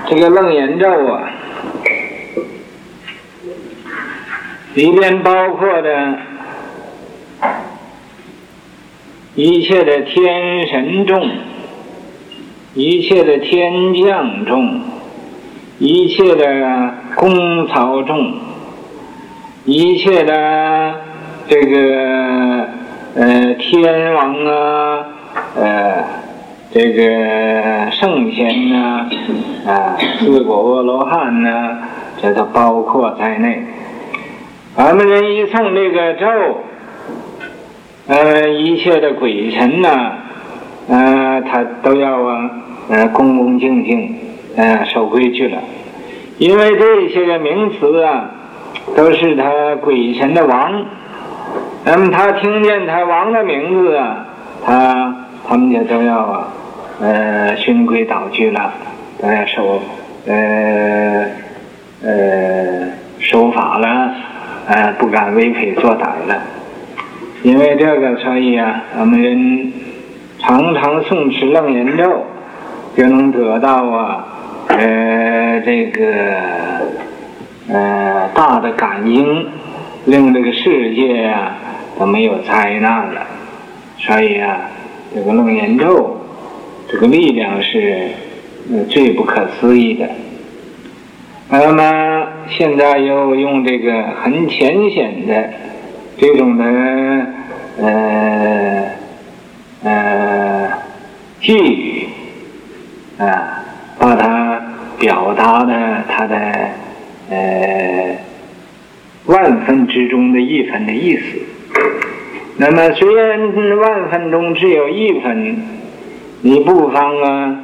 这个楞严咒啊，里边包括的一切的天神众，一切的天将众，一切的公曹众，一切的这个天王啊，这个圣贤呐，四果阿罗汉呐，这都包括在内。俺们人一诵这个咒，一切的鬼神呐，他都要恭恭敬敬，守规矩了。因为这些个名词啊，都是他鬼神的王，那么他听见他王的名字啊，他们就都要循规蹈矩了，都要守法了，不敢为非作歹了。因为这个，所以啊，我们人常常诵持楞严咒，就能得到这个大的感应，令这个世界啊都没有灾难了。所以啊，这个楞严咒这个力量是最不可思议的。那么现在又用这个很浅显的这种的句语把它表达的它的万分之中的一分的意思。那么虽然万分中只有一分，你不妨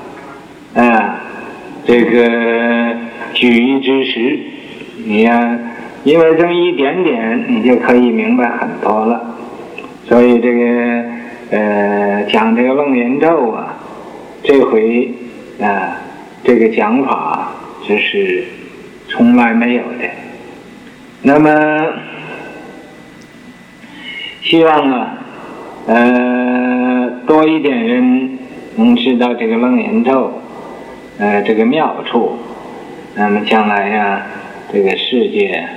这个举一之时，你因为这么一点点，你就可以明白很多了。所以这个讲这个楞严咒啊，这回这个讲法这是从来没有的。那么希望多一点人能知道这个楞严咒这个妙处，那么将来这个世界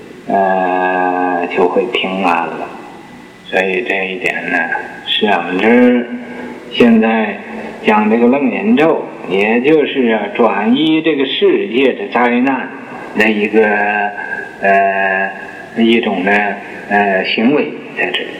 就会平安了。所以这一点呢，是我们这现在讲这个楞严咒，也就是转移这个世界的灾难的一个一种的行为在这里。